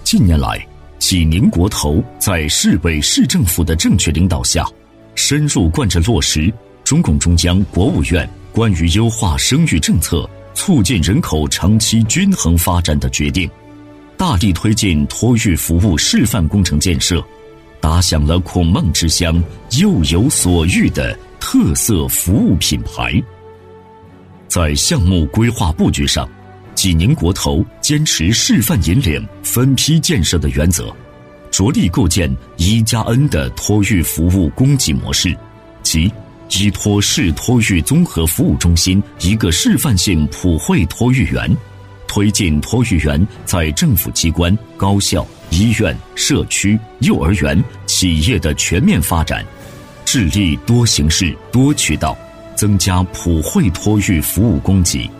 近年来，济宁国投在市委市政府的正确领导下，深入贯彻落实中共中央、国务院关于优化生育政策、促进人口长期均衡发展的决定，大力推进托育服务示范工程建设，打响了孔孟之乡、幼有所育的特色服务品牌。在项目规划布局上，济宁国投坚持示范引领、分批建设的原则，着力构建1+N 的托育服务供给模式，即依托市托育综合服务中心一个示范性普惠托育园，推进托育园在政府机关、高校、医院、社区、幼儿园、企业的全面发展，致力多形式、多渠道增加普惠托育服务供给。